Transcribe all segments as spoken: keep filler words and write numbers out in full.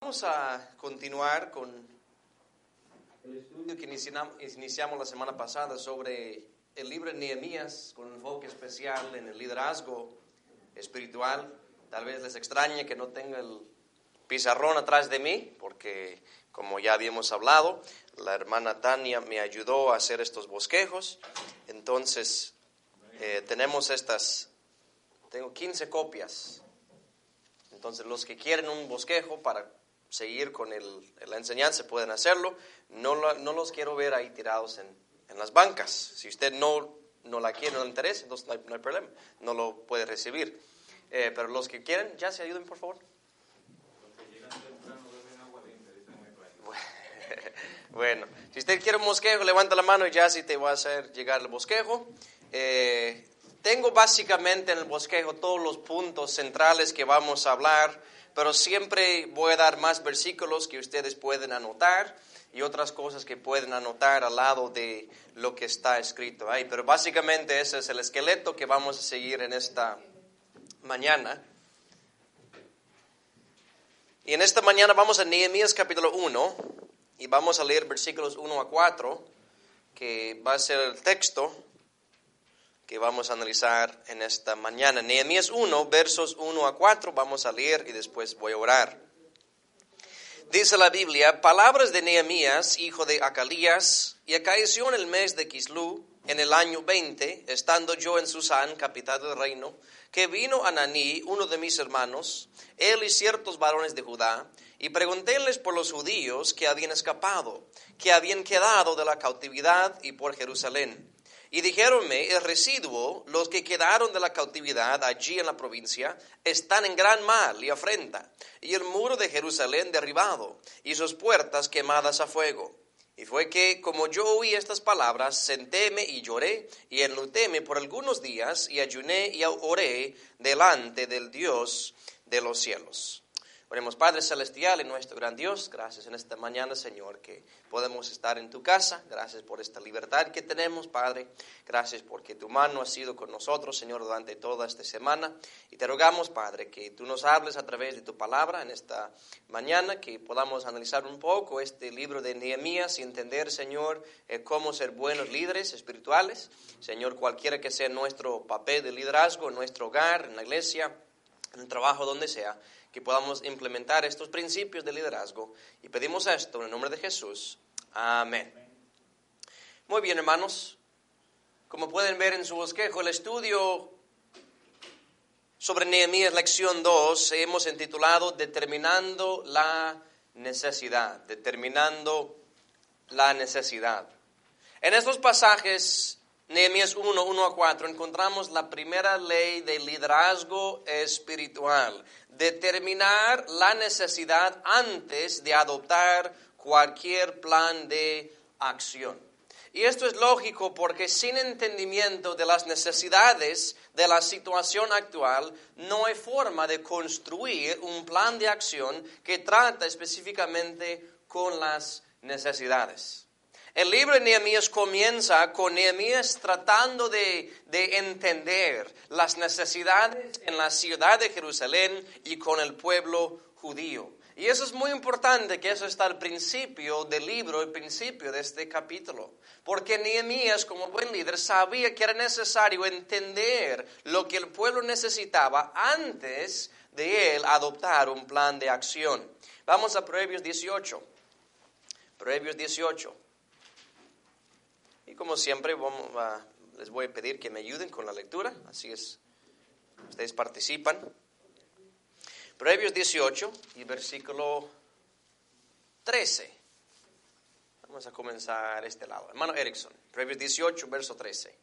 Vamos a continuar con el estudio que iniciamos la semana pasada sobre el libro de Nehemías, con un enfoque especial en el liderazgo espiritual. Tal vez les extrañe que no tenga el pizarrón atrás de mí, porque como ya habíamos hablado, la hermana Tania me ayudó a hacer estos bosquejos. Entonces, eh, tenemos estas, tengo quince copias. Entonces, los que quieren un bosquejo para seguir con el, la enseñanza pueden hacerlo. No, lo, no los quiero ver ahí tirados en, en las bancas. Si usted no, no la quiere, no le interesa, entonces no hay, no hay problema, no lo puede recibir. Eh, pero los que quieren, ya se ayuden, por favor. Bueno, si usted quiere un bosquejo, levanta la mano y ya sí te va a hacer llegar el bosquejo. Eh, tengo básicamente en el bosquejo todos los puntos centrales que vamos a hablar, pero siempre voy a dar más versículos que ustedes pueden anotar y otras cosas que pueden anotar al lado de lo que está escrito ahí. Pero básicamente ese es el esqueleto que vamos a seguir en esta mañana. Y en esta mañana vamos a Nehemías capítulo uno y vamos a leer versículos uno a cuatro, que va a ser el texto que vamos a analizar en esta mañana. Nehemías uno, versos uno a cuatro, vamos a leer y después voy a orar. Dice la Biblia: palabras de Nehemías, hijo de Acalías, y acaeció en el mes de Quislú, en el año veinte, estando yo en Susán, capital del reino, que vino Ananí, uno de mis hermanos, él y ciertos varones de Judá, y preguntéles por los judíos que habían escapado, que habían quedado de la cautividad y por Jerusalén. Y dijéronme: el residuo, los que quedaron de la cautividad allí en la provincia, están en gran mal y afrenta, y el muro de Jerusalén derribado, y sus puertas quemadas a fuego. Y fue que, como yo oí estas palabras, sentéme y lloré, y enlutéme por algunos días, y ayuné y oré delante del Dios de los cielos. Oremos. Padre celestial y nuestro gran Dios, gracias en esta mañana, Señor, que podemos estar en tu casa. Gracias por esta libertad que tenemos, Padre. Gracias porque tu mano ha sido con nosotros, Señor, durante toda esta semana. Y te rogamos, Padre, que tú nos hables a través de tu palabra en esta mañana, que podamos analizar un poco este libro de Nehemías y entender, Señor, eh, cómo ser buenos líderes espirituales. Señor, cualquiera que sea nuestro papel de liderazgo, en nuestro hogar, en la iglesia, en el trabajo, donde sea, que podamos implementar estos principios de liderazgo. Y pedimos esto en el nombre de Jesús. Amén. Muy bien, hermanos. Como pueden ver en su bosquejo, el estudio sobre Nehemías, lección dos, hemos intitulado Determinando la necesidad. Determinando la necesidad. En estos pasajes, Nehemías uno, uno a cuatro, encontramos la primera ley de liderazgo espiritual: determinar la necesidad antes de adoptar cualquier plan de acción. Y esto es lógico porque sin entendimiento de las necesidades de la situación actual, no hay forma de construir un plan de acción que trata específicamente con las necesidades. El libro de Nehemías comienza con Nehemías tratando de, de entender las necesidades en la ciudad de Jerusalén y con el pueblo judío. Y eso es muy importante, que eso está al principio del libro, el principio de este capítulo. Porque Nehemías, como buen líder, sabía que era necesario entender lo que el pueblo necesitaba antes de él adoptar un plan de acción. Vamos a Proverbios dieciocho. Proverbios dieciocho. Y como siempre, vamos a, les voy a pedir que me ayuden con la lectura. Así es, ustedes participan. Proverbios dieciocho y versículo trece. Vamos a comenzar este lado. Hermano Erickson, Proverbios dieciocho, verso trece.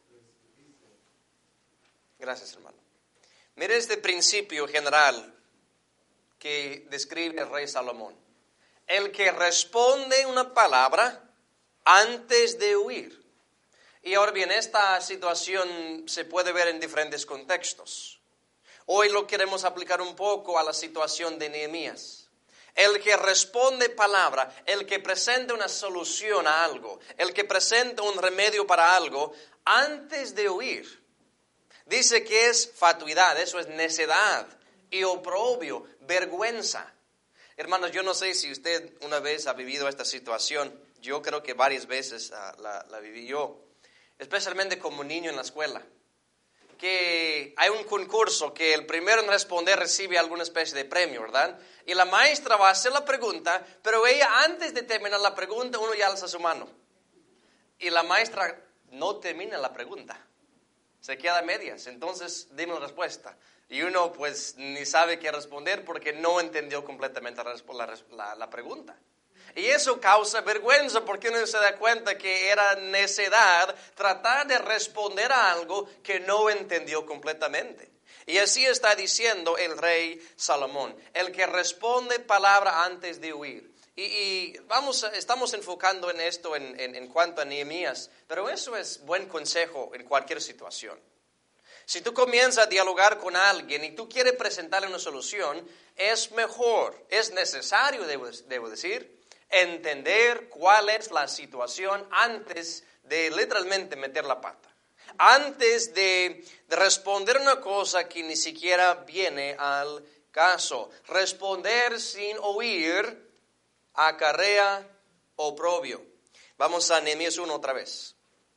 Gracias, hermano. Mire este principio general que describe el rey Salomón. El que responde una palabra antes de huir. Y ahora bien, esta situación se puede ver en diferentes contextos. Hoy lo queremos aplicar un poco a la situación de Nehemías. El que responde palabra, el que presenta una solución a algo, el que presenta un remedio para algo, antes de huir. Dice que es fatuidad, eso es necedad y oprobio, vergüenza. Hermanos, yo no sé si usted una vez ha vivido esta situación. Yo creo que varias veces uh, la, la viví yo, especialmente como niño en la escuela. Que hay un concurso que el primero en responder recibe alguna especie de premio, ¿verdad? Y la maestra va a hacer la pregunta, pero ella antes de terminar la pregunta, uno ya alza su mano. Y la maestra no termina la pregunta, se queda a medias, entonces dime la respuesta. Y uno pues ni sabe qué responder porque no entendió completamente la, la, la, la pregunta. Y eso causa vergüenza porque uno se da cuenta que era necedad tratar de responder a algo que no entendió completamente. Y así está diciendo el rey Salomón, el que responde palabra antes de huir. Y, y vamos, estamos enfocando en esto en, en, en cuanto a Nehemías, pero eso es buen consejo en cualquier situación. Si tú comienzas a dialogar con alguien y tú quieres presentarle una solución, es mejor, es necesario, debo, debo decir, entender cuál es la situación antes de literalmente meter la pata. Antes de, de responder una cosa que ni siquiera viene al caso. Responder sin oír acarrea oprobio. Vamos a Nehemías uno otra vez.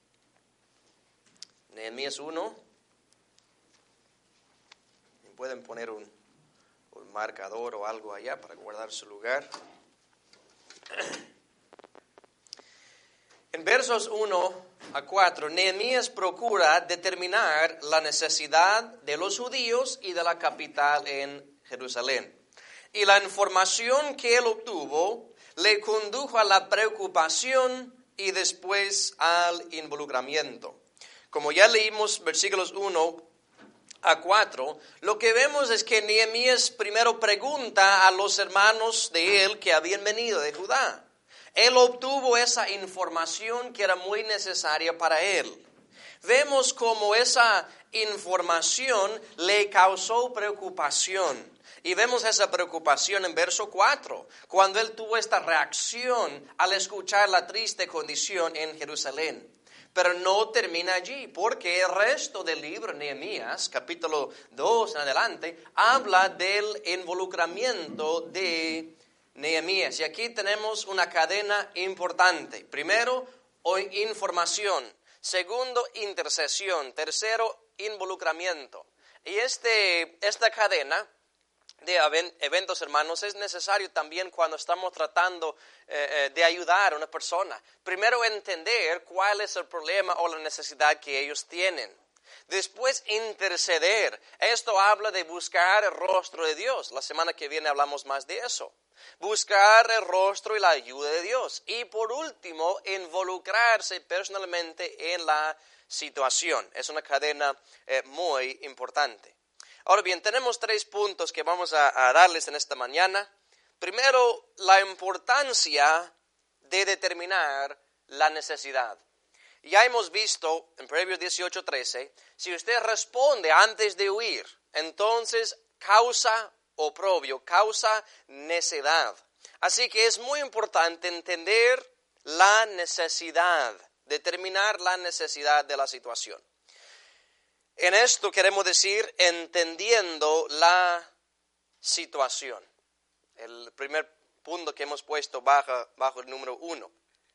Nehemías uno. Pueden poner un, un marcador o algo allá para guardar su lugar. En versos uno a cuatro, Nehemías procura determinar la necesidad de los judíos y de la capital en Jerusalén. Y la información que él obtuvo le condujo a la preocupación y después al involucramiento. Como ya leímos versículos uno a cuatro, lo que vemos es que Nehemías primero pregunta a los hermanos de él que habían venido de Judá. Él obtuvo esa información que era muy necesaria para él. Vemos cómo esa información le causó preocupación. Y vemos esa preocupación en verso cuatro, cuando él tuvo esta reacción al escuchar la triste condición en Jerusalén. Pero no termina allí, porque el resto del libro de Nehemías, capítulo dos en adelante, habla del involucramiento de Nehemías. Y aquí tenemos una cadena importante. Primero, información. Segundo, intercesión. Tercero, involucramiento. Y este, esta cadena de eventos, hermanos, es necesario también cuando estamos tratando eh, de ayudar a una persona. Primero, entender cuál es el problema o la necesidad que ellos tienen. Después, interceder. Esto habla de buscar el rostro de Dios. La semana que viene hablamos más de eso. Buscar el rostro y la ayuda de Dios. Y por último, involucrarse personalmente en la situación. Es una cadena eh, muy importante. Ahora bien, tenemos tres puntos que vamos a, a darles en esta mañana. Primero, la importancia de determinar la necesidad. Ya hemos visto en Proverbios dieciocho trece, si usted responde antes de huir, entonces causa oprobio, causa necedad. Así que es muy importante entender la necesidad, determinar la necesidad de la situación. En esto queremos decir entendiendo la situación. El primer punto que hemos puesto bajo, bajo el número uno.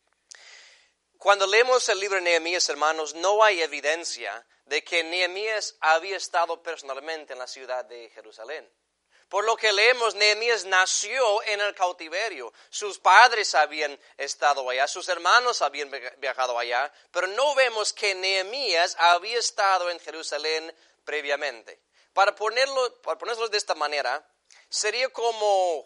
Cuando leemos el libro de Nehemías, hermanos, no hay evidencia de que Nehemías había estado personalmente en la ciudad de Jerusalén. Por lo que leemos, Nehemías nació en el cautiverio. Sus padres habían estado allá, sus hermanos habían viajado allá, pero no vemos que Nehemías había estado en Jerusalén previamente. Para ponerlo, para ponerlo de esta manera, sería como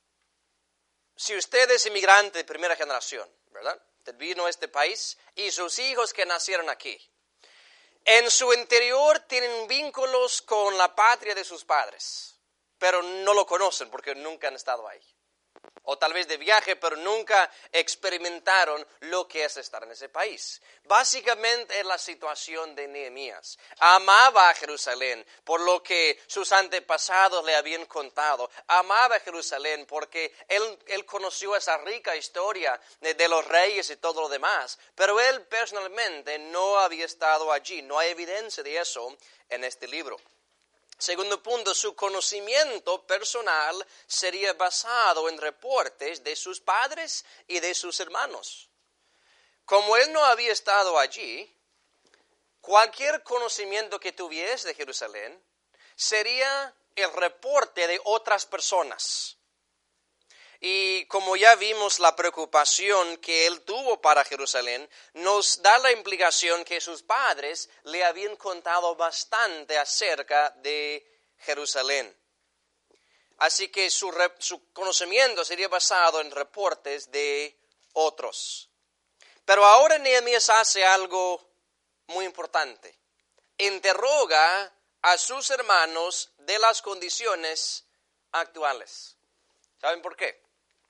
si usted es inmigrante de primera generación, ¿verdad? Usted vino a este país y sus hijos que nacieron aquí. En su interior tienen vínculos con la patria de sus padres, pero no lo conocen porque nunca han estado ahí. O tal vez de viaje, pero nunca experimentaron lo que es estar en ese país. Básicamente es la situación de Nehemías. Amaba a Jerusalén por lo que sus antepasados le habían contado. Amaba a Jerusalén porque él, él conoció esa rica historia de, de los reyes y todo lo demás. Pero él personalmente no había estado allí. No hay evidencia de eso en este libro. Segundo punto, su conocimiento personal sería basado en reportes de sus padres y de sus hermanos. Como él no había estado allí, cualquier conocimiento que tuviese de Jerusalén sería el reporte de otras personas. Y como ya vimos la preocupación que él tuvo para Jerusalén, nos da la implicación que sus padres le habían contado bastante acerca de Jerusalén. Así que su, re, su conocimiento sería basado en reportes de otros. Pero ahora Nehemías hace algo muy importante. Interroga a sus hermanos de las condiciones actuales. ¿Saben por qué?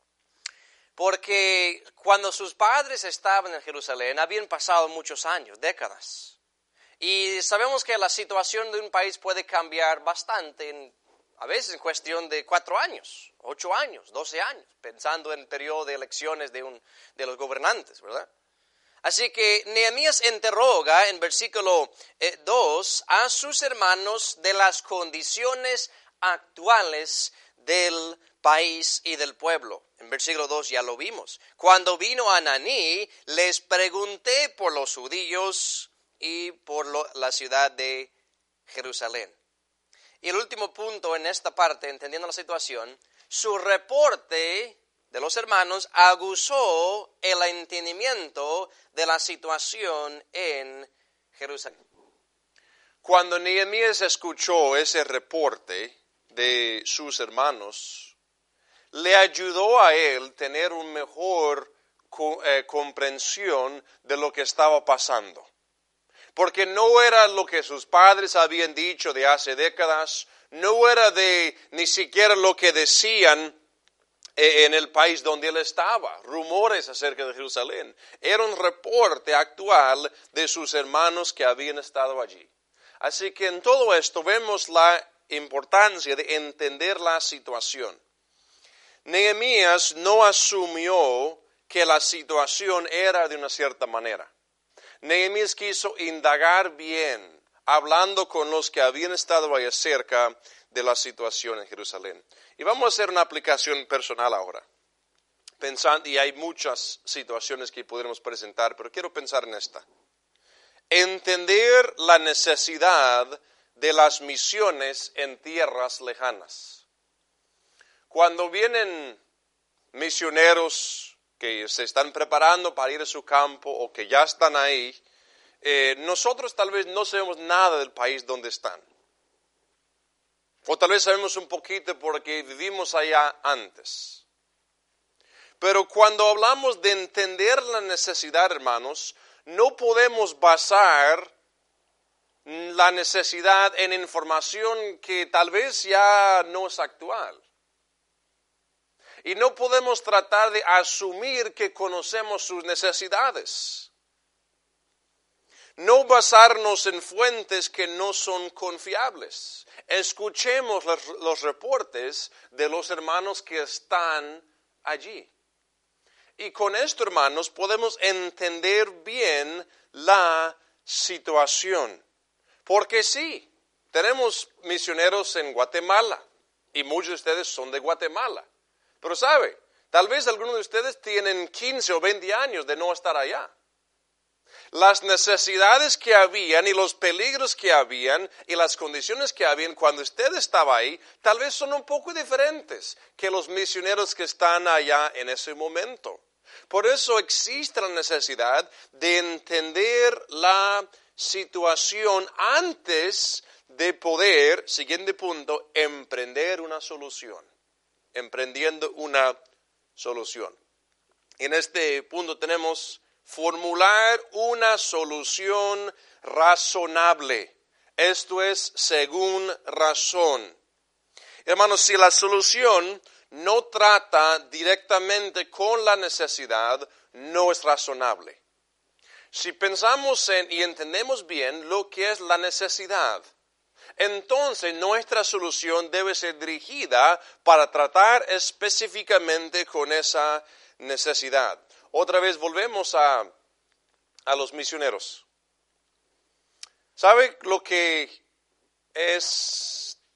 Porque cuando sus padres estaban en Jerusalén, habían pasado muchos años, décadas. Y sabemos que la situación de un país puede cambiar bastante, en, a veces en cuestión de cuatro años, ocho años, doce años, pensando en el periodo de elecciones de, un, de los gobernantes, ¿verdad? Así que Nehemías interroga en versículo eh, dos a sus hermanos de las condiciones actuales del país y del pueblo. En versículo dos ya lo vimos. Cuando vino Ananí, les pregunté por los judíos y por lo, la ciudad de Jerusalén. Y el último punto en esta parte, entendiendo la situación, su reporte de los hermanos aguzó el entendimiento de la situación en Jerusalén. Cuando Nehemías escuchó ese reporte de sus hermanos, le ayudó a él tener una mejor eh, comprensión de lo que estaba pasando. Porque no era lo que sus padres habían dicho de hace décadas, no era de ni siquiera lo que decían en el país donde él estaba, rumores acerca de Jerusalén. Era un reporte actual de sus hermanos que habían estado allí. Así que en todo esto vemos la importancia de entender la situación. Nehemías no asumió que la situación era de una cierta manera. Nehemías quiso indagar bien, hablando con los que habían estado ahí cerca de la situación en Jerusalén. Y vamos a hacer una aplicación personal ahora. Pensando, y hay muchas situaciones que podremos presentar, pero quiero pensar en esta. Entender la necesidad de las misiones en tierras lejanas. Cuando vienen misioneros que se están preparando para ir a su campo o que ya están ahí, eh, nosotros tal vez no sabemos nada del país donde están. O tal vez sabemos un poquito porque vivimos allá antes. Pero cuando hablamos de entender la necesidad, hermanos, no podemos basar la necesidad en información que tal vez ya no es actual. Y no podemos tratar de asumir que conocemos sus necesidades. No basarnos en fuentes que no son confiables. Escuchemos los, los reportes de los hermanos que están allí. Y con esto, hermanos, podemos entender bien la situación. Porque sí, tenemos misioneros en Guatemala y muchos de ustedes son de Guatemala. Pero sabe, tal vez algunos de ustedes tienen quince o veinte años de no estar allá. Las necesidades que habían y los peligros que habían y las condiciones que habían cuando usted estaba ahí, tal vez son un poco diferentes que los misioneros que están allá en ese momento. Por eso existe la necesidad de entender la situación antes de poder, siguiente punto, emprender una solución. Emprendiendo una solución. En este punto tenemos formular una solución razonable. Esto es según razón. Hermanos, si la solución no trata directamente con la necesidad, no es razonable. Si pensamos en y entendemos bien lo que es la necesidad, entonces nuestra solución debe ser dirigida para tratar específicamente con esa necesidad. Otra vez volvemos a, a los misioneros. ¿Sabe lo que es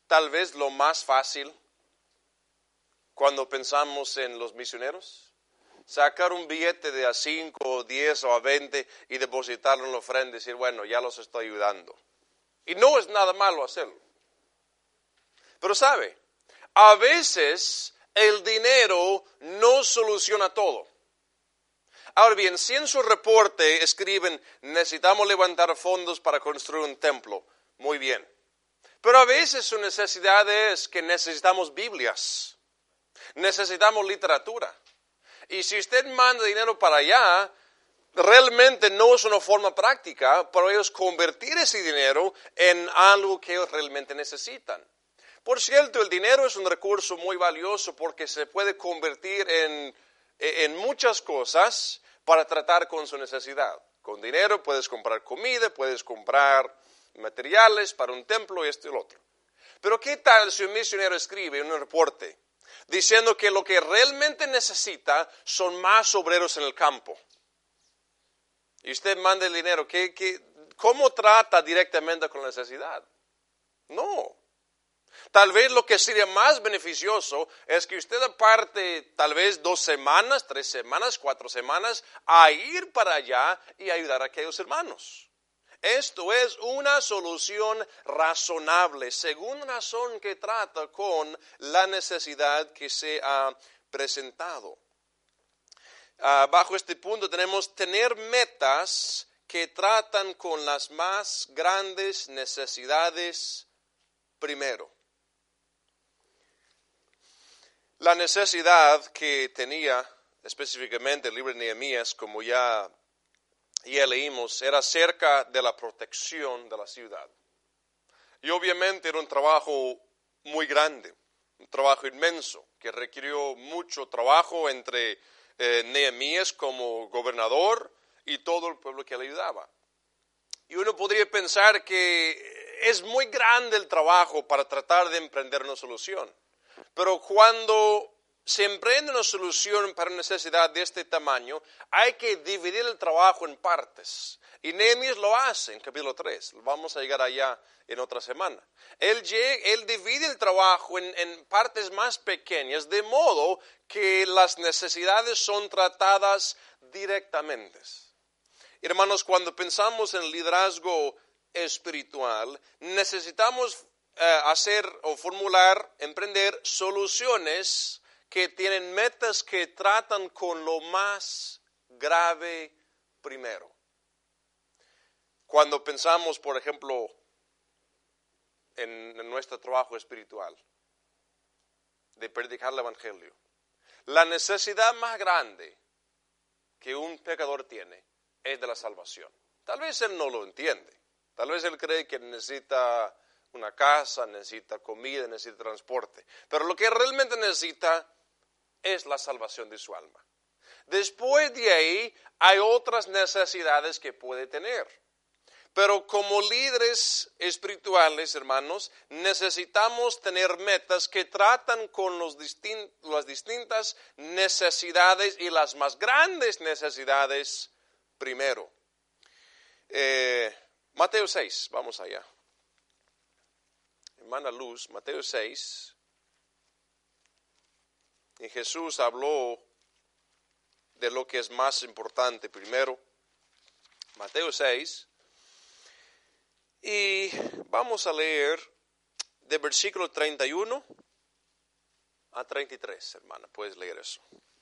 tal vez lo más fácil cuando pensamos en los misioneros? Sacar un billete de a cinco, diez o a veinte y depositarlo en la ofrenda y decir, bueno, ya los estoy ayudando. Y no es nada malo hacerlo. Pero sabe, a veces el dinero no soluciona todo. Ahora bien, si en su reporte escriben, necesitamos levantar fondos para construir un templo, muy bien. Pero a veces su necesidad es que necesitamos Biblias, necesitamos literatura. Y si usted manda dinero para allá, realmente no es una forma práctica para ellos convertir ese dinero en algo que ellos realmente necesitan. Por cierto, el dinero es un recurso muy valioso porque se puede convertir en, en muchas cosas para tratar con su necesidad. Con dinero puedes comprar comida, puedes comprar materiales para un templo y esto y lo otro. Pero ¿qué tal si un misionero escribe en un reporte diciendo que lo que realmente necesita son más obreros en el campo? Y usted manda el dinero, ¿qué, qué, ¿cómo trata directamente con la necesidad? No. Tal vez lo que sería más beneficioso es que usted aparte tal vez dos semanas, tres semanas, cuatro semanas a ir para allá y ayudar a aquellos hermanos. Esto es una solución razonable, según razón que trata con la necesidad que se ha presentado. Uh, bajo este punto tenemos tener metas que tratan con las más grandes necesidades primero. La necesidad que tenía específicamente el libro de Nehemías, como ya, ya leímos, era acerca de la protección de la ciudad. Y obviamente era un trabajo muy grande, un trabajo inmenso, que requirió mucho trabajo entre eh, Nehemías como gobernador y todo el pueblo que le ayudaba. Y uno podría pensar que es muy grande el trabajo para tratar de emprender una solución. Pero cuando se emprende una solución para una necesidad de este tamaño, hay que dividir el trabajo en partes. Y Nehemías lo hace en capítulo tres. Vamos a llegar allá en otra semana. Él, llega, él divide el trabajo en, en partes más pequeñas, de modo que las necesidades son tratadas directamente. Hermanos, cuando pensamos en liderazgo espiritual, necesitamos eh, hacer o formular, emprender soluciones que tienen metas que tratan con lo más grave primero. Cuando pensamos, por ejemplo, en, en nuestro trabajo espiritual, de predicar el Evangelio, la necesidad más grande que un pecador tiene es de la salvación. Tal vez él no lo entiende, tal vez él cree que necesita una casa, necesita comida, necesita transporte, pero lo que realmente necesita es la salvación de su alma. Después de ahí hay otras necesidades que puede tener. Pero como líderes espirituales, hermanos, necesitamos tener metas que tratan con los distin- las distintas necesidades y las más grandes necesidades primero. Eh, Mateo seis, vamos allá. Hermana Luz, Mateo seis. Y Jesús habló de lo que es más importante primero. Mateo seis. Y vamos a leer de versículo treinta y uno a treinta y tres, hermana. Puedes leer eso.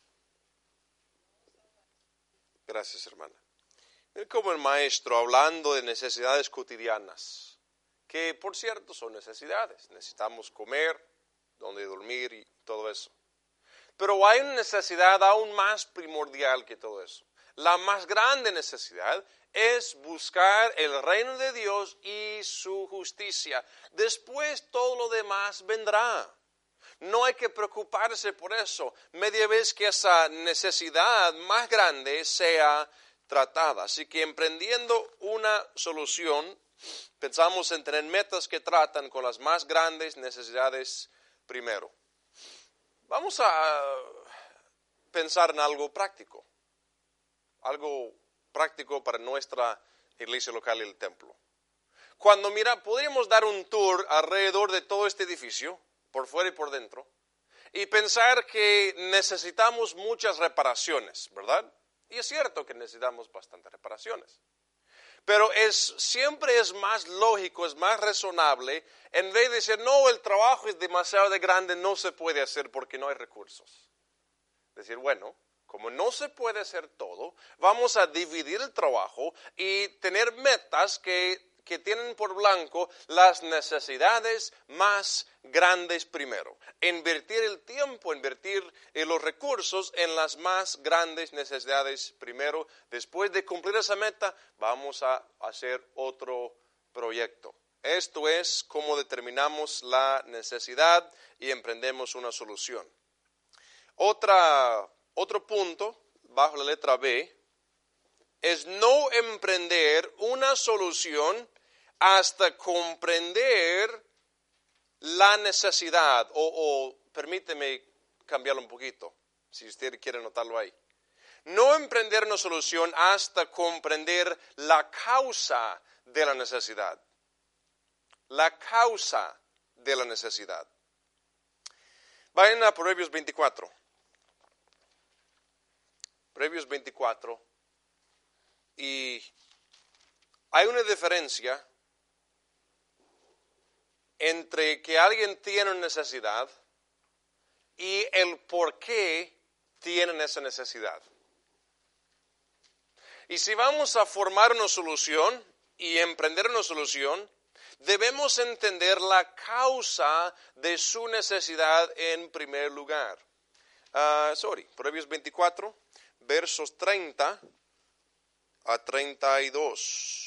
Gracias, hermana. Mira como el maestro hablando de necesidades cotidianas, que por cierto son necesidades. Necesitamos comer, donde dormir y todo eso. Pero hay una necesidad aún más primordial que todo eso. La más grande necesidad es buscar el reino de Dios y su justicia. Después todo lo demás vendrá. No hay que preocuparse por eso, media vez que esa necesidad más grande sea tratada. Así que emprendiendo una solución, pensamos en tener metas que tratan con las más grandes necesidades primero. Vamos a pensar en algo práctico. Algo práctico para nuestra iglesia local y el templo. cuando mira, podríamos dar un tour alrededor de todo este edificio, por fuera y por dentro, y pensar que necesitamos muchas reparaciones, ¿verdad? Y es cierto que necesitamos bastantes reparaciones. Pero es, siempre es más lógico, es más razonable, en vez de decir, no, el trabajo es demasiado de grande, no se puede hacer porque no hay recursos. Decir, bueno, como no se puede hacer todo, vamos a dividir el trabajo y tener metas que, que tienen por blanco las necesidades más grandes primero. Invertir el tiempo, invertir los recursos en las más grandes necesidades primero. Después de cumplir esa meta, vamos a hacer otro proyecto. Esto es como determinamos la necesidad y emprendemos una solución. Otra, otro punto, bajo la letra B, es no emprender una solución hasta comprender la necesidad, o, o permíteme cambiarlo un poquito, si usted quiere notarlo ahí. No emprender una solución hasta comprender la causa de la necesidad. La causa de la necesidad. Vayan a Proverbios veinticuatro. Proverbios veinticuatro. Y hay una diferencia entre que alguien tiene una necesidad y el por qué tienen esa necesidad. Y si vamos a formar una solución y emprender una solución, debemos entender la causa de su necesidad en primer lugar. Uh, sorry, Proverbios veinticuatro, versos treinta a treinta y dos.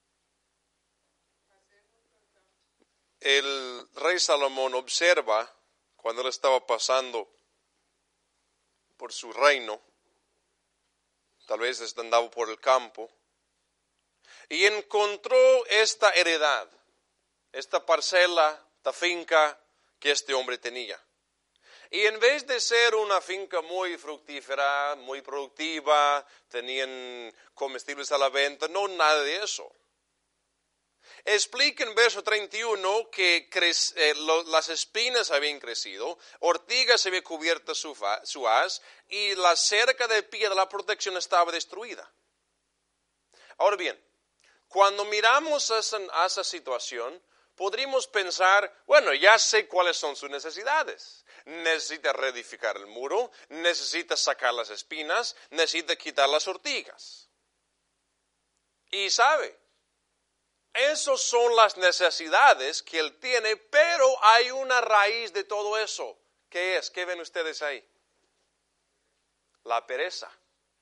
El rey Salomón observa cuando él estaba pasando por su reino, tal vez andaba por el campo, y encontró esta heredad, esta parcela, esta finca que este hombre tenía. Y en vez de ser una finca muy fructífera, muy productiva, tenían comestibles a la venta, no, nada de eso. Explica en verso treinta y uno que crece, eh, lo, las espinas habían crecido, ortigas se había cubierto su, fa, su haz y la cerca de piedra, la protección estaba destruida. Ahora bien, cuando miramos a esa, a esa situación, podríamos pensar, bueno, ya sé cuáles son sus necesidades. Necesita reedificar el muro, necesita sacar las espinas, necesita quitar las ortigas. Y sabe, esas son las necesidades que él tiene, pero hay una raíz de todo eso. ¿Qué es? ¿Qué ven ustedes ahí? La pereza.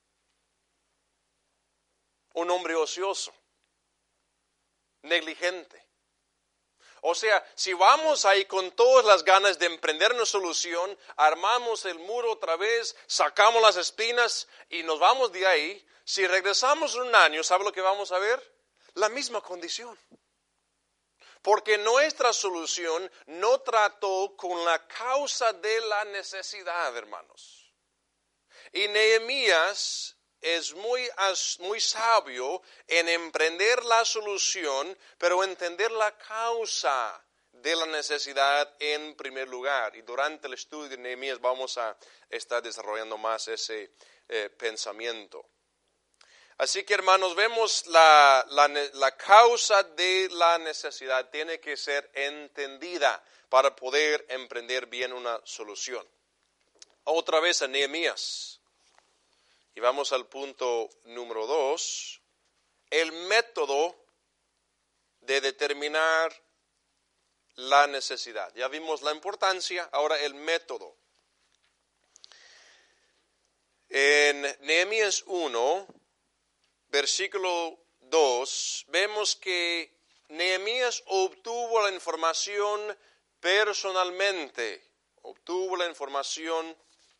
Un hombre ocioso, negligente. O sea, si vamos ahí con todas las ganas de emprender una solución, armamos el muro otra vez, sacamos las espinas y nos vamos de ahí, si regresamos un año, ¿sabe lo que vamos a ver? La misma condición. Porque nuestra solución no trató con la causa de la necesidad, hermanos. Y Nehemías es muy, muy sabio en emprender la solución, pero entender la causa de la necesidad en primer lugar. Y durante el estudio de Nehemías vamos a estar desarrollando más ese eh, pensamiento. Así que, hermanos, vemos la, la, la causa de la necesidad tiene que ser entendida para poder emprender bien una solución. Otra vez a Nehemías. Y vamos al punto número dos. El método de determinar la necesidad. Ya vimos la importancia, ahora el método. En Nehemías uno, versículo dos, vemos que Nehemías obtuvo la información personalmente, obtuvo la información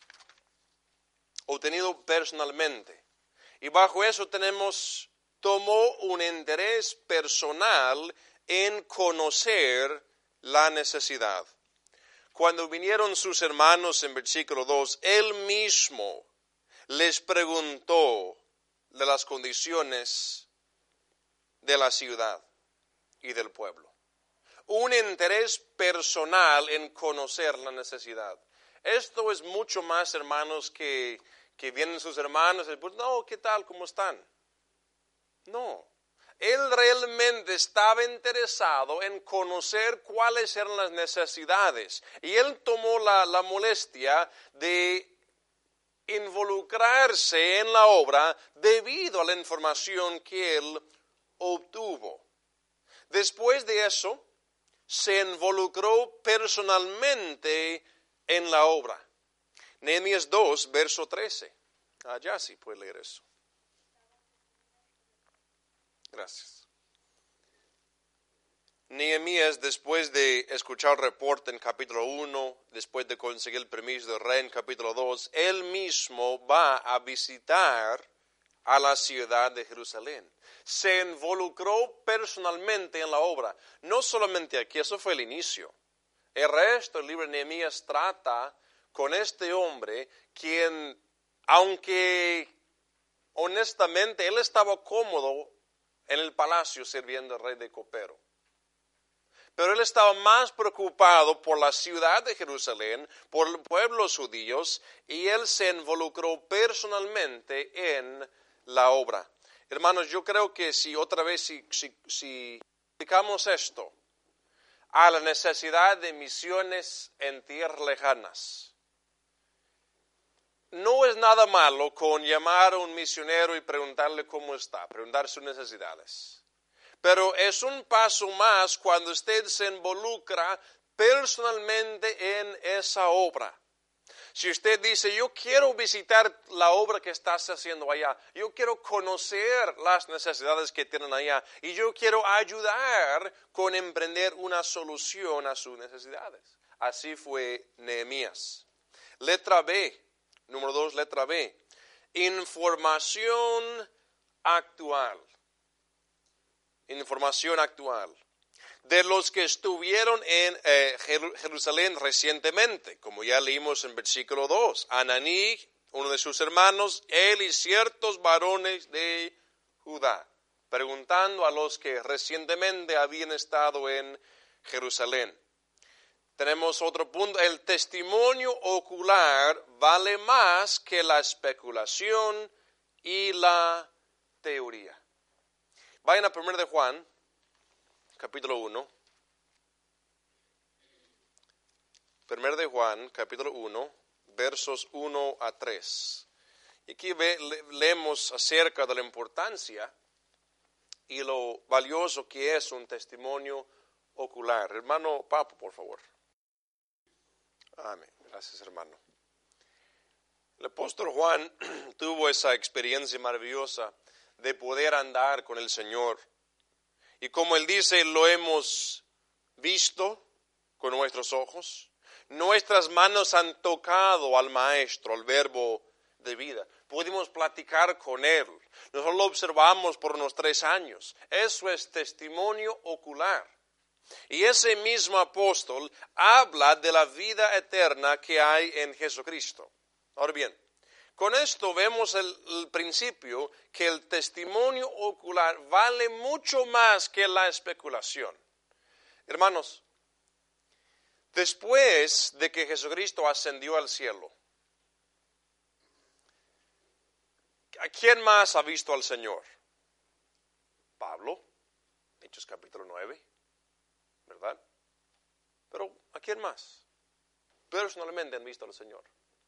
obtenido personalmente. Y bajo eso tenemos, tomó un interés personal en conocer la necesidad. Cuando vinieron sus hermanos en versículo dos, él mismo les preguntó de las condiciones de la ciudad. y del pueblo. Un interés personal en conocer la necesidad. Esto es mucho más, hermanos, que, que vienen sus hermanos y pues, no, ¿qué tal? ¿Cómo están? No. Él realmente estaba interesado en conocer cuáles eran las necesidades. Y él tomó la, la molestia de involucrarse en la obra debido a la información que él obtuvo. Después de eso, se involucró personalmente en la obra. Nehemías dos, verso trece. Allá sí puede leer eso. Gracias. Nehemías, después de escuchar el reporte en capítulo uno, después de conseguir el permiso del rey en capítulo dos, él mismo va a visitar a la ciudad de Jerusalén. Se involucró personalmente en la obra. No solamente aquí, eso fue el inicio. El resto del libro de Nehemías trata con este hombre, quien, aunque honestamente él estaba cómodo en el palacio sirviendo al rey de copero, pero él estaba más preocupado por la ciudad de Jerusalén, por los pueblos judíos, y él se involucró personalmente en la obra. Hermanos, yo creo que si otra vez, si, si, si aplicamos esto a la necesidad de misiones en tierras lejanas, no es nada malo con llamar a un misionero y preguntarle cómo está, preguntar sus necesidades. Pero es un paso más cuando usted se involucra personalmente en esa obra. Si usted dice, yo quiero visitar la obra que estás haciendo allá, yo quiero conocer las necesidades que tienen allá y yo quiero ayudar con emprender una solución a sus necesidades. Así fue Nehemías. Letra B, número dos, letra B. Información actual. Información actual. De los que estuvieron en eh, Jerusalén recientemente, como ya leímos en versículo dos, Ananí, uno de sus hermanos, él y ciertos varones de Judá, preguntando a los que recientemente habían estado en Jerusalén. Tenemos otro punto, el testimonio ocular vale más que la especulación y la teoría. Vayan a primero de Juan, capítulo uno. primero de Juan, capítulo uno, versos uno a tres. Y aquí ve, le, leemos acerca de la importancia y lo valioso que es un testimonio ocular. Hermano Papo, por favor. Amén. Gracias, hermano. El apóstol Juan tuvo esa experiencia maravillosa de poder andar con el Señor. Y como él dice, lo hemos visto con nuestros ojos. Nuestras manos han tocado al Maestro, al Verbo de vida. Pudimos platicar con él. Nosotros lo observamos por unos tres años. Eso es testimonio ocular. Y ese mismo apóstol habla de la vida eterna que hay en Jesucristo. Ahora bien, con esto vemos el, el principio que el testimonio ocular vale mucho más que la especulación. Hermanos, después de que Jesucristo ascendió al cielo, ¿a quién más ha visto al Señor? Pablo, Hechos capítulo nueve, ¿verdad? Pero ¿a quién más? Personalmente han visto al Señor.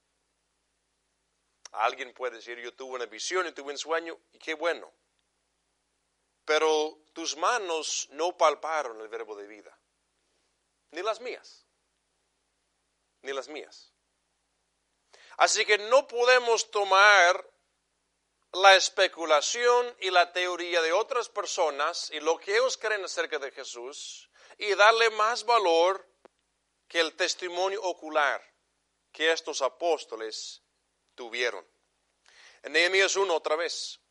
Alguien puede decir, yo tuve una visión y tuve un sueño, y qué bueno. Pero tus manos no palparon el verbo de vida. Ni las mías. Ni las mías. Así que no podemos tomar la especulación y la teoría de otras personas y lo que ellos creen acerca de Jesús y darle más valor que el testimonio ocular que estos apóstoles tuvieron. En Nehemías uno otra vez.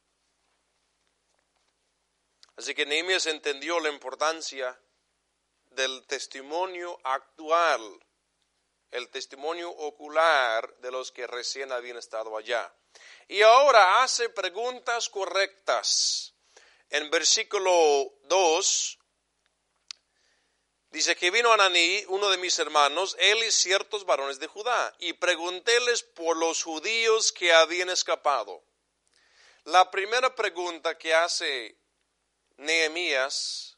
Así que Nehemías entendió la importancia del testimonio actual, el testimonio ocular de los que recién habían estado allá. Y ahora hace preguntas correctas. En versículo dos, Dice que vino Ananí, uno de mis hermanos, él y ciertos varones de Judá, y preguntéles por los judíos que habían escapado. La primera pregunta que hace Nehemías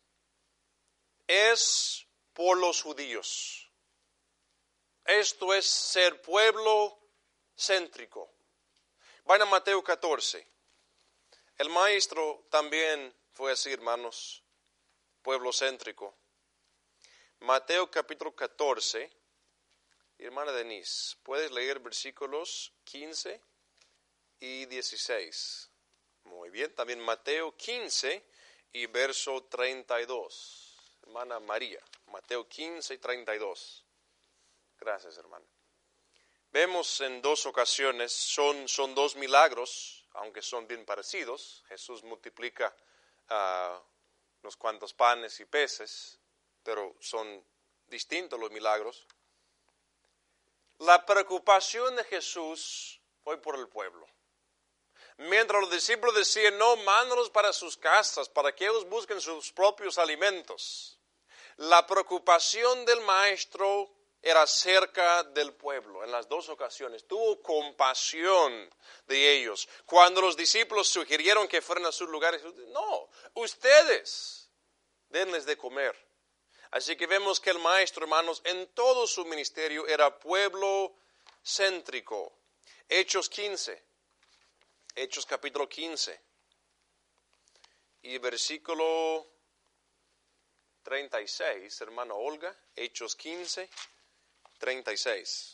es por los judíos. Esto es ser pueblo céntrico. Vayan a Mateo catorce. El maestro también fue así, hermanos, pueblo céntrico. Mateo capítulo catorce, hermana Denise, ¿puedes leer versículos quince y dieciséis? Muy bien, también Mateo quince y verso treinta y dos. Hermana María, Mateo quince y treinta y dos. Gracias, hermana. Vemos en dos ocasiones, son, son dos milagros, aunque son bien parecidos. Jesús multiplica uh, unos cuantos panes y peces, pero son distintos los milagros. La preocupación de Jesús fue por el pueblo. Mientras los discípulos decían, no, mándalos para sus casas, para que ellos busquen sus propios alimentos. La preocupación del maestro era cerca del pueblo en las dos ocasiones. Tuvo compasión de ellos. Cuando los discípulos sugirieron que fueran a sus lugares, no, ustedes denles de comer. Así que vemos que el maestro, hermanos, en todo su ministerio era pueblo céntrico. Hechos quince, Hechos capítulo quince y versículo treinta y seis, hermana Olga, Hechos quince, treinta y seis.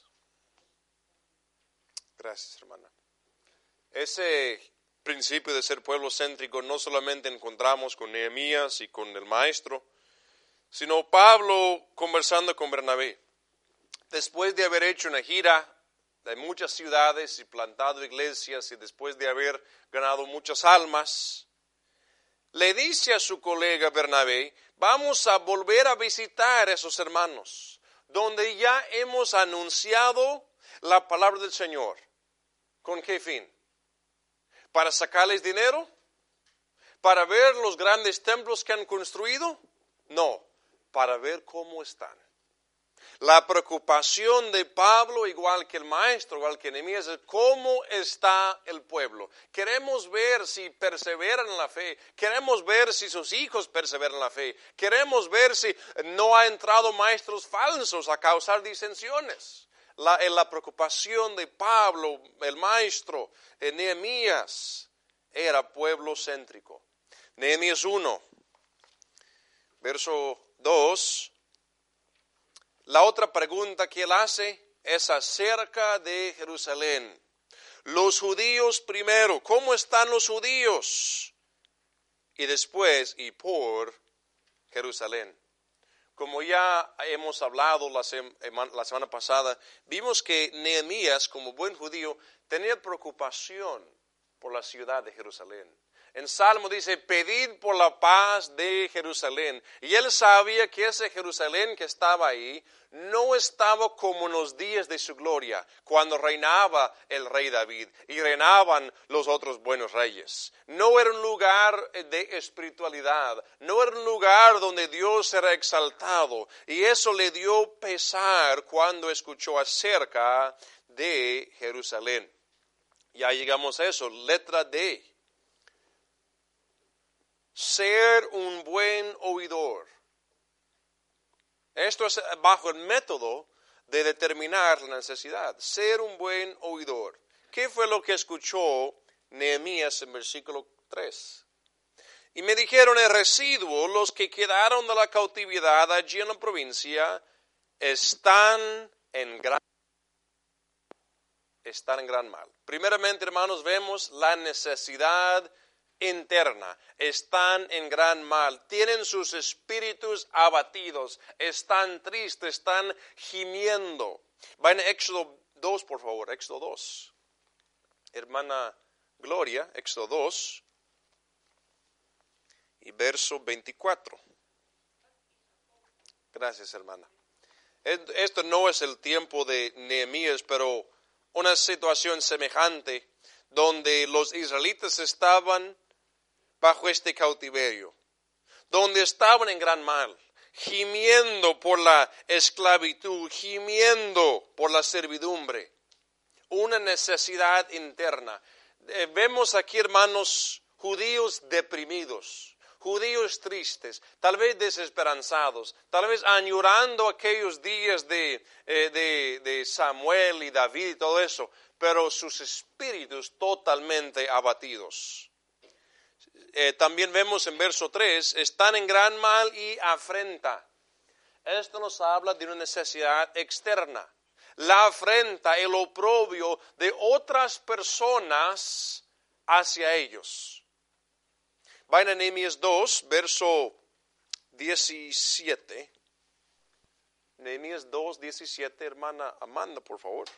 Gracias, hermana. Ese principio de ser pueblo céntrico no solamente encontramos con Nehemías y con el maestro, sino Pablo conversando con Bernabé. Después de haber hecho una gira de muchas ciudades y plantado iglesias y después de haber ganado muchas almas, le dice a su colega Bernabé, vamos a volver a visitar a esos hermanos, donde ya hemos anunciado la palabra del Señor. ¿Con qué fin? ¿Para sacarles dinero? ¿Para ver los grandes templos que han construido? No, para ver cómo están. La preocupación de Pablo, igual que el maestro, igual que Nehemías, es cómo está el pueblo. Queremos ver si perseveran en la fe. Queremos ver si sus hijos perseveran en la fe. Queremos ver si no ha entrado maestros falsos a causar disensiones. La, la preocupación de Pablo, el maestro, Nehemías, era pueblo céntrico. Nehemías uno, verso dos. La otra pregunta que él hace es acerca de Jerusalén. Los judíos primero, ¿cómo están los judíos? Y después, y por Jerusalén. Como ya hemos hablado la, sem- la semana pasada, vimos que Nehemías, como buen judío, tenía preocupación por la ciudad de Jerusalén. En Salmo dice, pedid por la paz de Jerusalén. Y él sabía que ese Jerusalén que estaba ahí no estaba como en los días de su gloria, cuando reinaba el rey David y reinaban los otros buenos reyes. No era un lugar de espiritualidad, no era un lugar donde Dios era exaltado. Y eso le dio pesar cuando escuchó acerca de Jerusalén. Ya llegamos a eso, letra D. Ser un buen oidor. Esto es bajo el método de determinar la necesidad. Ser un buen oidor. ¿Qué fue lo que escuchó Nehemías en versículo tres? Y me dijeron, el residuo, los que quedaron de la cautividad allí en la provincia, están en gran están en gran mal. Primeramente, hermanos, vemos la necesidad interna. Están en gran mal. Tienen sus espíritus abatidos. Están tristes. Están gimiendo. Vayan a Éxodo dos, por favor. Éxodo dos. Hermana Gloria, Éxodo dos. Y verso veinticuatro. Gracias, hermana. Esto no es el tiempo de Nehemías, pero una situación semejante donde los israelitas estaban bajo este cautiverio, donde estaban en gran mal. gimiendo por la esclavitud, gimiendo por la servidumbre. Una necesidad interna. Eh, vemos aquí, hermanos, judíos deprimidos, judíos tristes, tal vez desesperanzados, tal vez añorando aquellos días de, eh, de, de Samuel y David y todo eso, pero sus espíritus totalmente abatidos. Eh, también vemos en verso tres, están en gran mal y afrenta. Esto nos habla de una necesidad externa. La afrenta, el oprobio de otras personas hacia ellos. Vayan a Nehemías dos, verso diecisiete. Nehemías dos, diecisiete, hermana Amanda, por favor.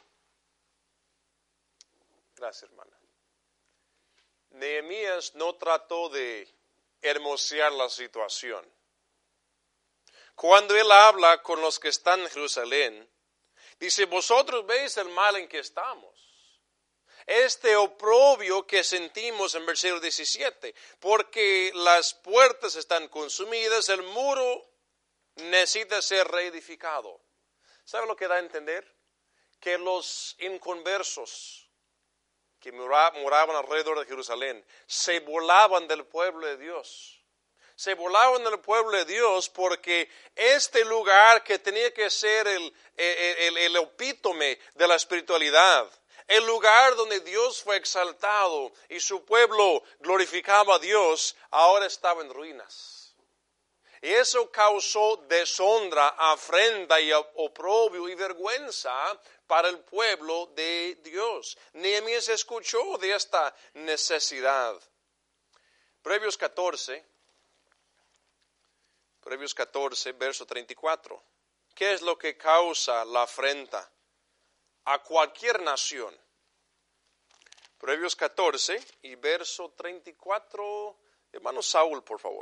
Gracias, hermana. Nehemías no trató de hermosear la situación. Cuando él habla con los que están en Jerusalén, dice, vosotros veis el mal en que estamos. Este oprobio que sentimos en versículo diecisiete, porque las puertas están consumidas, el muro necesita ser reedificado. ¿Sabe lo que da a entender? Que los inconversos que moraban alrededor de Jerusalén se burlaban del pueblo de Dios. Se burlaban del pueblo de Dios porque este lugar que tenía que ser el, el, el, el epítome de la espiritualidad, el lugar donde Dios fue exaltado y su pueblo glorificaba a Dios, ahora estaba en ruinas. Y eso causó deshonra, afrenta y oprobio y vergüenza para el pueblo de Dios. Nehemías escuchó de esta necesidad. Proverbios catorce. Proverbios catorce, verso treinta y cuatro. ¿Qué es lo que causa la afrenta a cualquier nación? Proverbios catorce y verso treinta y cuatro. Hermano Saúl, por favor.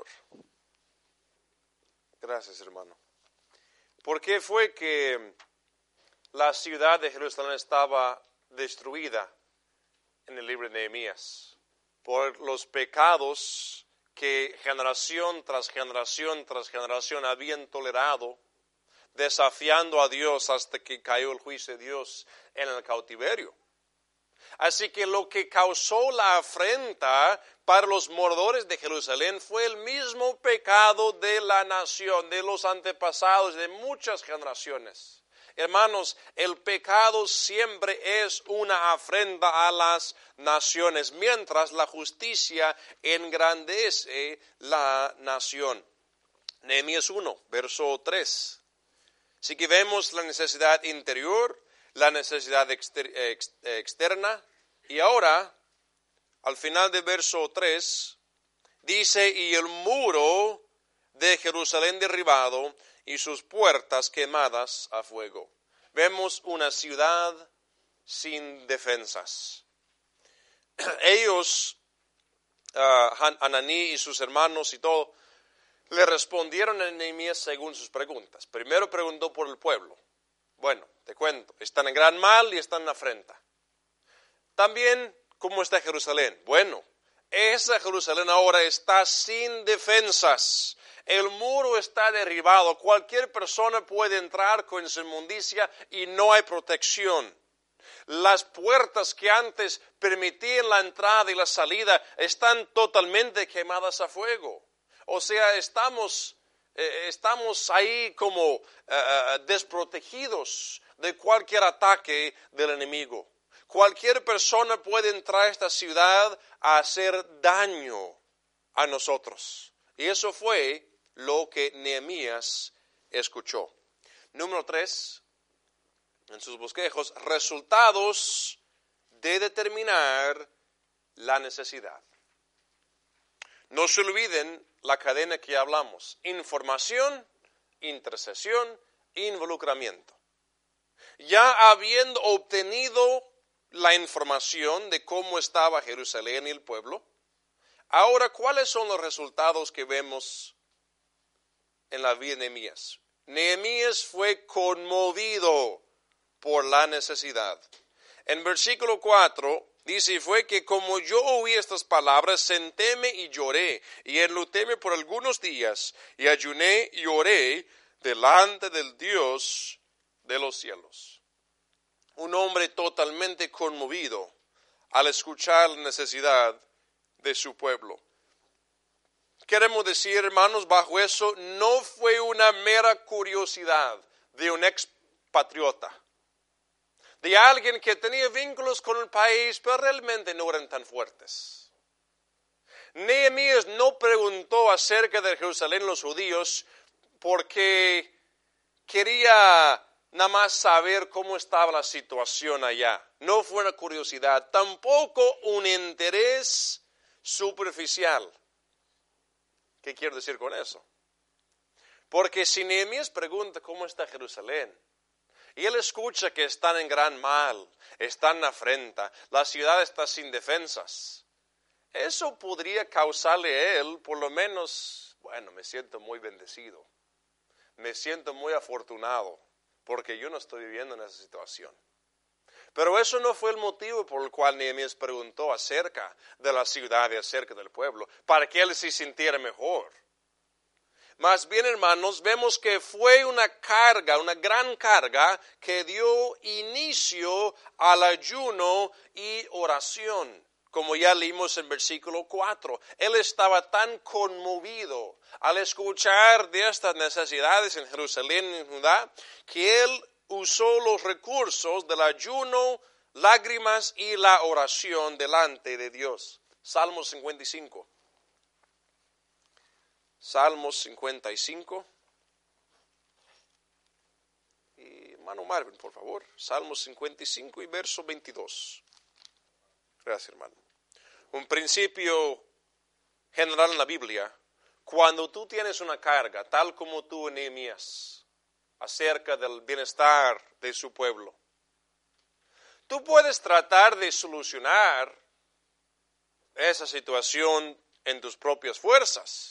Gracias, hermano. ¿Por qué fue que la ciudad de Jerusalén estaba destruida en el libro de Nehemías? Por los pecados que generación tras generación tras generación habían tolerado, desafiando a Dios hasta que cayó el juicio de Dios en el cautiverio. Así que lo que causó la afrenta para los moradores de Jerusalén fue el mismo pecado de la nación, de los antepasados, de muchas generaciones. Hermanos, el pecado siempre es una afrenta a las naciones, mientras la justicia engrandece la nación. Nehemías uno, verso tres. Así que vemos la necesidad interior, la necesidad exter- ex- externa, y ahora, al final del verso tres, dice, y el muro de Jerusalén derribado, y sus puertas quemadas a fuego. Vemos una ciudad sin defensas. Ellos, uh, Hananí y sus hermanos y todo, le respondieron a Nehemías según sus preguntas. Primero preguntó por el pueblo. Bueno, te cuento, están en gran mal y están en afrenta. También, ¿cómo está Jerusalén? Bueno, esa Jerusalén ahora está sin defensas. El muro está derribado. Cualquier persona puede entrar con su inmundicia y no hay protección. Las puertas que antes permitían la entrada y la salida están totalmente quemadas a fuego. O sea, estamos, eh, estamos ahí como eh, desprotegidos de cualquier ataque del enemigo. Cualquier persona puede entrar a esta ciudad a hacer daño a nosotros. Y eso fue lo que Nehemías escuchó. Número tres, en sus bosquejos, resultados de determinar la necesidad. No se olviden la cadena que hablamos: información, intercesión, involucramiento. Ya habiendo obtenido la información de cómo estaba Jerusalén y el pueblo, ahora, ¿cuáles son los resultados que vemos en la vida de Nehemías? Nehemías fue conmovido por la necesidad. En versículo cuatro Dice, fue que como yo oí estas palabras, sentéme y lloré, y enlutéme por algunos días, y ayuné y oré delante del Dios de los cielos. Un hombre totalmente conmovido al escuchar la necesidad de su pueblo. Queremos decir, hermanos, bajo eso no fue una mera curiosidad de un expatriota, de alguien que tenía vínculos con el país, pero realmente no eran tan fuertes. Nehemías no preguntó acerca de Jerusalén los judíos porque quería nada más saber cómo estaba la situación allá. No fue una curiosidad, tampoco un interés superficial. ¿Qué quiero decir con eso? Porque si Nehemías pregunta cómo está Jerusalén, y él escucha que están en gran mal, están en afrenta, la ciudad está sin defensas, eso podría causarle a él, por lo menos, bueno, me siento muy bendecido, me siento muy afortunado, porque yo no estoy viviendo en esa situación. Pero eso no fue el motivo por el cual Nehemías preguntó acerca de la ciudad y acerca del pueblo, para que él se sintiera mejor. Más bien, hermanos, vemos que fue una carga, una gran carga que dio inicio al ayuno y oración, como ya leímos en versículo cuatro. Él estaba tan conmovido al escuchar de estas necesidades en Jerusalén y en Judá, que él usó los recursos del ayuno, lágrimas y la oración delante de Dios. Salmo cincuenta y cinco. Salmos cincuenta y cinco. Y hermano Marvin, por favor. Salmos cincuenta y cinco y verso veintidós. Gracias, hermano. Un principio general en la Biblia. Cuando tú tienes una carga, tal como tú, Nehemías, acerca del bienestar de su pueblo, tú puedes tratar de solucionar esa situación en tus propias fuerzas.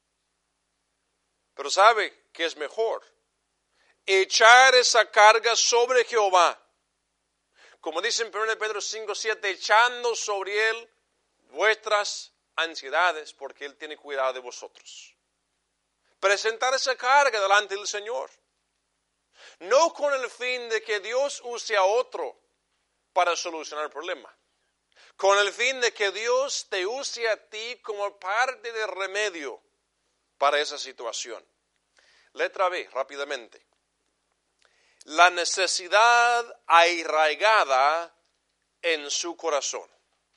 Pero ¿sabe qué es mejor? Echar esa carga sobre Jehová. Como dice en primera Pedro cinco siete, echando sobre Él vuestras ansiedades, porque Él tiene cuidado de vosotros. Presentar esa carga delante del Señor. No con el fin de que Dios use a otro para solucionar el problema. Con el fin de que Dios te use a ti como parte de remedio para esa situación. Letra B, rápidamente. La necesidad arraigada en su corazón.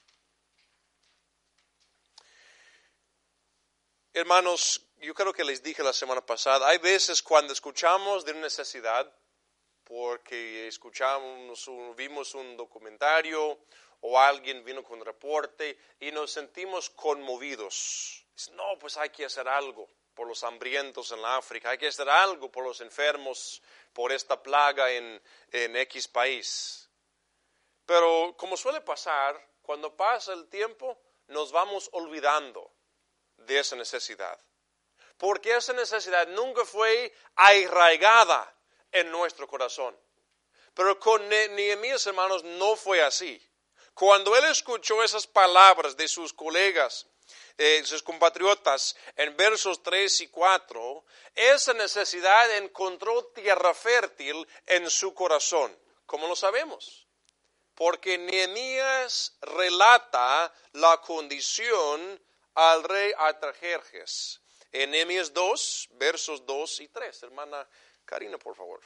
Hermanos, yo creo que les dije la semana pasada, hay veces cuando escuchamos de una necesidad, porque escuchamos, vimos un documentario o alguien vino con un reporte y nos sentimos conmovidos. No, pues hay que hacer algo por los hambrientos en la África, hay que hacer algo por los enfermos, por esta plaga en, en X país. Pero como suele pasar, cuando pasa el tiempo, nos vamos olvidando de esa necesidad. Porque esa necesidad nunca fue arraigada en nuestro corazón. Pero con Nehemías, hermanos, no fue así. Cuando él escuchó esas palabras de sus colegas, eh, sus compatriotas, en versos tres y cuatro, esa necesidad encontró tierra fértil en su corazón. ¿Cómo lo sabemos? Porque Nehemías relata la condición al rey Artajerjes. En Nehemías dos, versos dos y tres. Hermana Karina, por favor.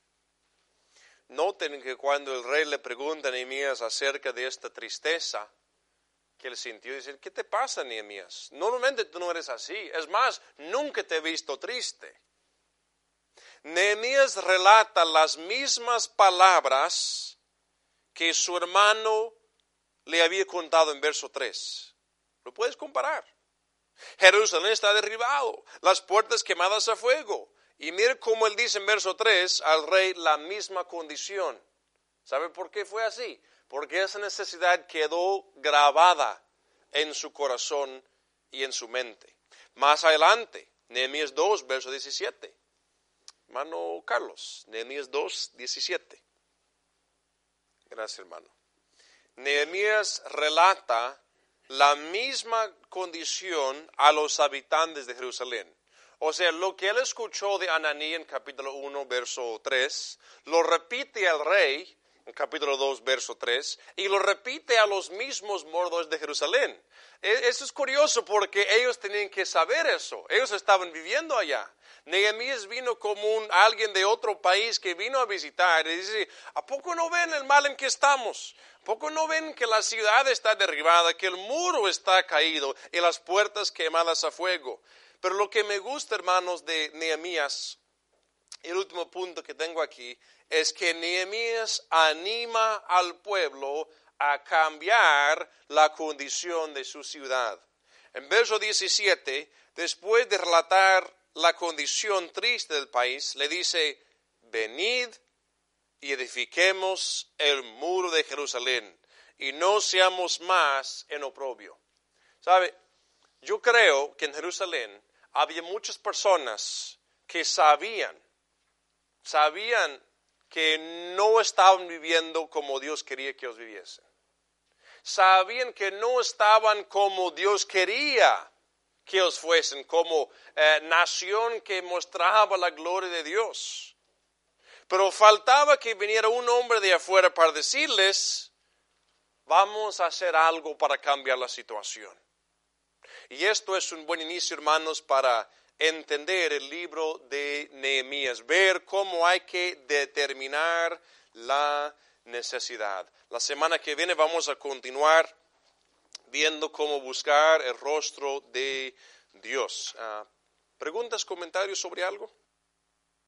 Noten que cuando el rey le pregunta a Nehemías acerca de esta tristeza que él sintió, dice, ¿qué te pasa, Nehemías? Normalmente tú no eres así. Es más, nunca te he visto triste. Nehemías relata las mismas palabras que su hermano le había contado en verso tres. Lo puedes comparar. Jerusalén está derribado, las puertas quemadas a fuego. Y mire cómo él dice en verso tres al rey la misma condición. ¿Sabe por qué fue así? Porque esa necesidad quedó grabada en su corazón y en su mente. Más adelante, Nehemías dos, verso diecisiete. Hermano Carlos, Nehemías dos, diecisiete. Gracias, hermano. Nehemías relata la misma condición a los habitantes de Jerusalén. O sea, lo que él escuchó de Ananí en capítulo uno, verso tres, lo repite al rey en capítulo dos, verso tres, y lo repite a los mismos moradores de Jerusalén. Eso es curioso porque ellos tenían que saber eso. Ellos estaban viviendo allá. Nehemías vino como un, alguien de otro país que vino a visitar y dice, ¿a poco no ven el mal en que estamos? ¿A poco no ven que la ciudad está derribada, que el muro está caído y las puertas quemadas a fuego? Pero lo que me gusta, hermanos, de Nehemías, el último punto que tengo aquí, es que Nehemías anima al pueblo a cambiar la condición de su ciudad. En verso diecisiete, después de relatar la condición triste del país, le dice, venid y edifiquemos el muro de Jerusalén y no seamos más en oprobio. ¿Sabe? Yo creo que en Jerusalén había muchas personas que sabían, sabían que no estaban viviendo como Dios quería que ellos viviesen. Sabían que no estaban como Dios quería que ellos fuesen, como eh, nación que mostraba la gloria de Dios. Pero faltaba que viniera un hombre de afuera para decirles, vamos a hacer algo para cambiar la situación. Y esto es un buen inicio, hermanos, para entender el libro de Nehemías, ver cómo hay que determinar la necesidad. La semana que viene vamos a continuar viendo cómo buscar el rostro de Dios. Uh, ¿Preguntas, comentarios sobre algo?